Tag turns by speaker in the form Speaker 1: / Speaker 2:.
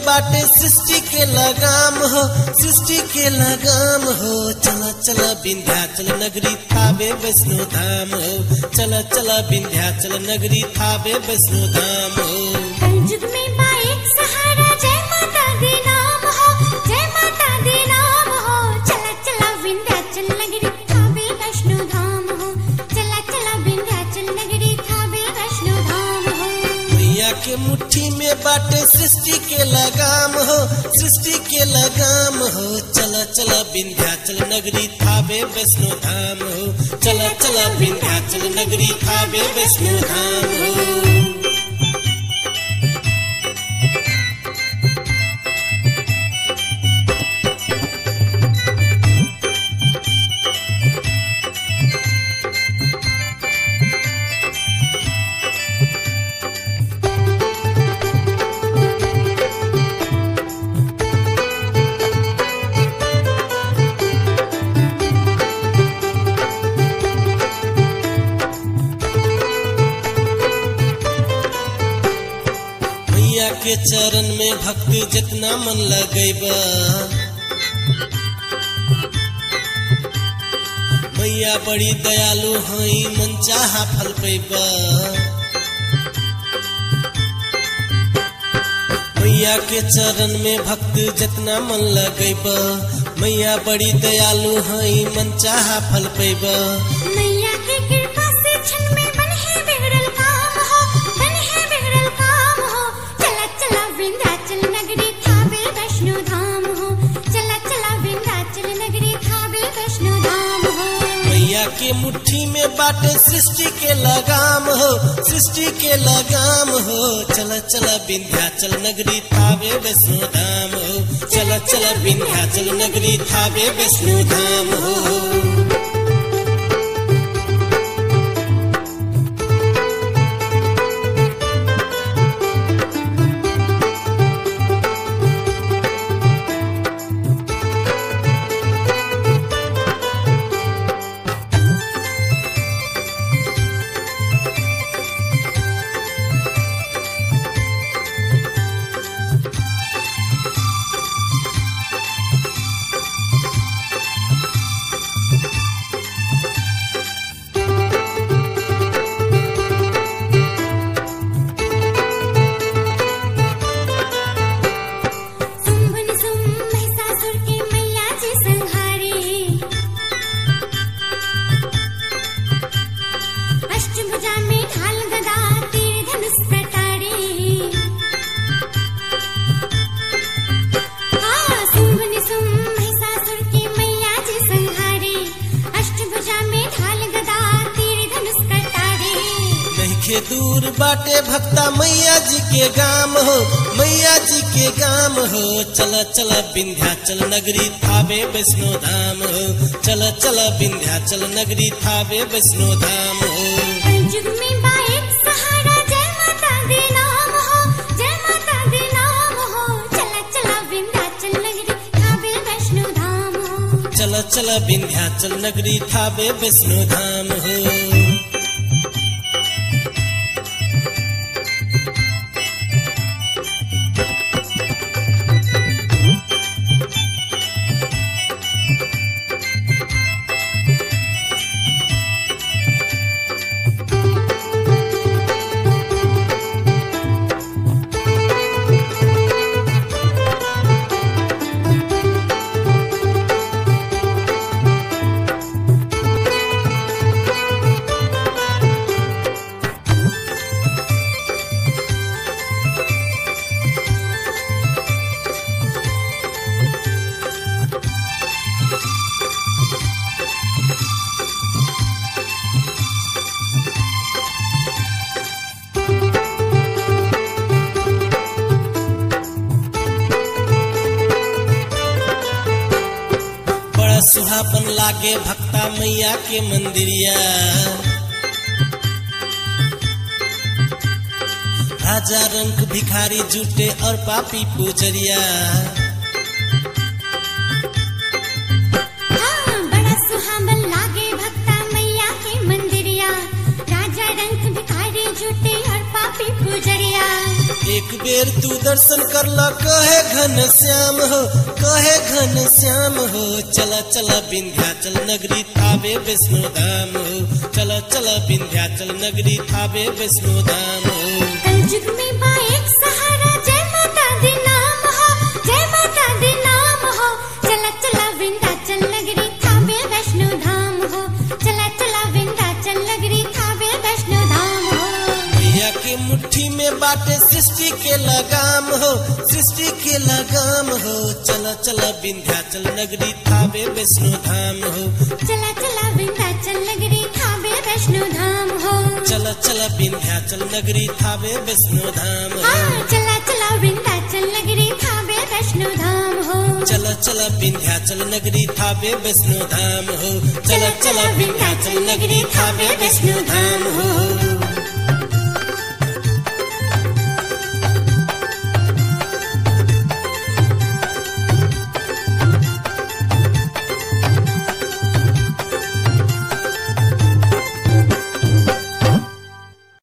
Speaker 1: बाटे सृष्टि के लगाम हो, सृष्टि के लगाम हो। चला चला विंध्याचल नगरी थावे वैष्णो धाम हो, चला चला विंध्याचल नगरी थावे वैष्णो धाम हो।
Speaker 2: कलयुग में बा एक सहारा, जय माता दी नाम हो, जय माता दी नाम हो। चला चला विंध्याचल नगरी थावे वैष्णो धाम हो, चला चला विंध्याचल नगरी थावे वैष्णो धाम हो।
Speaker 1: मैया के मुट्ठी में बाटे सृष्टि के लगाम हो, सृष्टि के लगाम हो। चला चला विंध्याचल नगरी थावे वैष्णो धाम हो, चला चला विंध्याचल नगरी थावे वैष्णो धाम हो। के चरण में भक्ति जितना मन लगेबा, मैया बड़ी दयालु हई मन चाहा फल पैबा। मैया के चरण में भक्ति जितना मन लगेबा, मैया बड़ी दयालु हई मन चाहा फल पैबा।
Speaker 2: मैया के कृपा से क्षण में बन है बिगड़ल काम हो, बन है बिगड़ल काम हो। चला चला विंध्याचल नगरी थावे वैष्णो धाम हो, चला चला विंध्याचल नगरी थावे वैष्णो धाम हो।
Speaker 1: मैया के मुट्ठी में बाटे सृष्टि के लगाम हो, सृष्टि के लगाम हो। चला चला विंध्याचल नगरी थावे वैष्णो धाम हो, चला चला विंध्याचल नगरी थावे वैष्णो धाम हो। दूर बाटे भक्ता मैया जी के गाम हो, मैया जी के गाम हो। चला चला विंध्याचल नगरी थावे वैष्णो धाम हो, चला चला विंध्याचल नगरी थावे वैष्णो धाम हो।
Speaker 2: कलयुग में बा एक सहारा, जय माता दी नाम हो, जय माता दी नाम हो। चला चला विंध्याचल नगरी थावे वैष्णो धाम हो,
Speaker 1: चला चला विंध्याचल नगरी थावे वैष्णो धाम हो। सुहापन लागे भक्ता मैया के मंदिरिया, राजा रंग भिखारी जुटे और पापी पुजरिया।
Speaker 2: बड़ा सुहावन लागे भक्ता मैया के मंदिरिया, राजा रंग भिखारी जुटे और पापी पुजरिया।
Speaker 1: एक बेर तू दर्शन करला कहे घन श्याम हो, कहे घन श्याम हो। चला चला विंध्याचल नगरी थावे वैष्णो धाम हो, चला चला विंध्याचल नगरी थावे वैष्णो धाम हो।
Speaker 2: कलयुग में बा एक सहारा, जय माता दी नाम हो, जय माता दी नाम हो। चला चला विंध्याचल नगरी थावे वैष्णो धाम हो, चला चला विंध्याचल नगरी थावे वैष्णो धाम हो।
Speaker 1: मैया के मुट्ठी में बाटे सृष्टि के लगाम हो, सृष्टि के लगाम हो। चला चला विंध्याचल नगरी थावे वैष्णो धाम हो,
Speaker 2: चला चला विंध्याचल नगरी थावे वैष्णो धाम हो।
Speaker 1: चला चला विंध्याचल नगरी थावे वैष्णो धाम हो।
Speaker 2: हाँ, चला चला विंध्याचल नगरी थावे वैष्णो धाम हो।
Speaker 1: चला चला विंध्याचल नगरी थावे वैष्णो धाम हो, चला चला विंध्याचल नगरी थावे वैष्णो धाम हो।